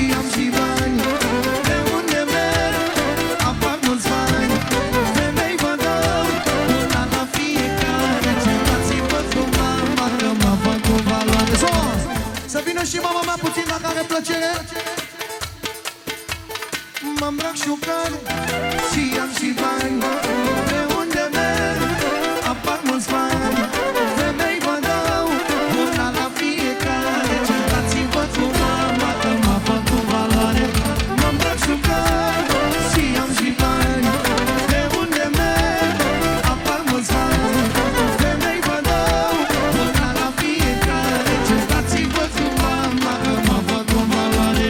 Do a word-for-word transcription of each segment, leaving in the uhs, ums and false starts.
am și bani. De unde merg, apar mulți bani. Femei vă dau, una la fiecare. Certați-vă cu mama, că mă fac cu valoare. Sos! Să vină și mama mea puțin dacă are plăcere. Mă îmbrac șucare și am și bani. De unde merg, apar mulți bani. Femei vă dau, una la fiecare. Certați-vă cu mama, că mă fac cu valoare. Mă îmbrac șucare și am și bani. De unde merg, apar mulți bani. Femei vă dau, una la fiecare. Certați-vă cu mama, că mă fac cu valoare.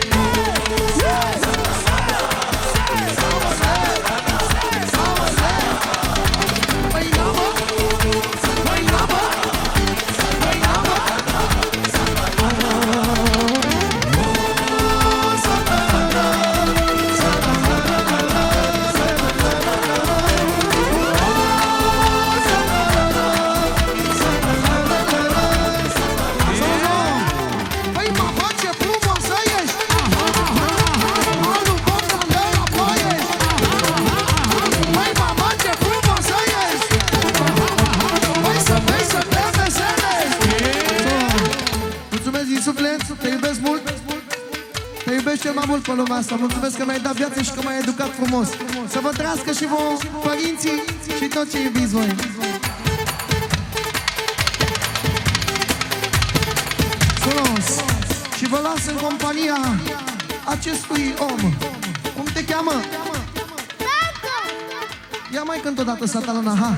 Te iubesc mult, te iubesc cel mai mult pe lumea asta. Mulțumesc că mi-ai dat viață și că m-ai educat frumos. Să vă trăiască și vouă, părinții și tot ce iubiți voi. Frumos. Și vă las în compania acestui om. Cum te cheamă? Ia mai cânt odată, Satalana, ha!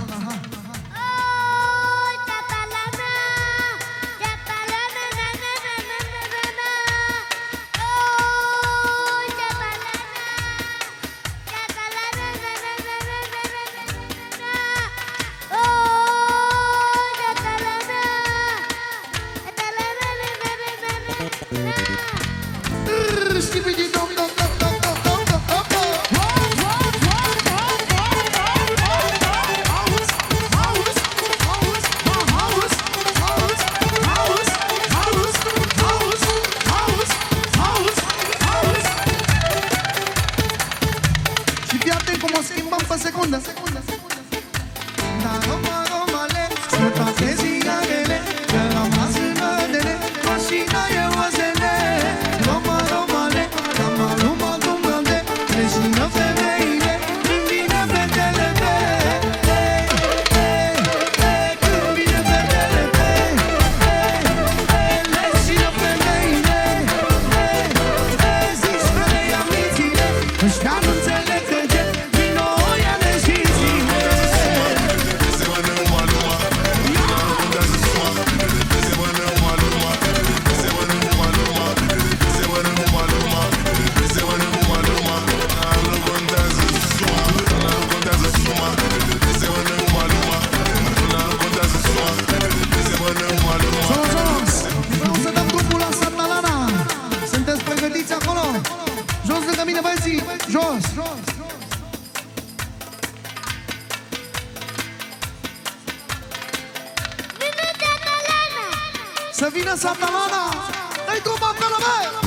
Și fii atent cum o schimbăm pe secundă. Dar Roma, Romale, sunt toate ziarele, că am rămas în mădele, mașina e oazele. Roma, Romale, cam aluma cum rămde, creștină femeile, când vine fetele pe. Hey, hey, hey, când vine fetele pe. Hey, hey, leșină femeile. Hey, hey, zici vrei amințile, ăștia nu înțeleg că gen din noi ale și zile. Vreau să dăm drumul la Satalana. Sunteți pregătiți acolo? Jos lângă mine, băieții! Jos! Să vină Satalana! Dai drumul acolo, băi!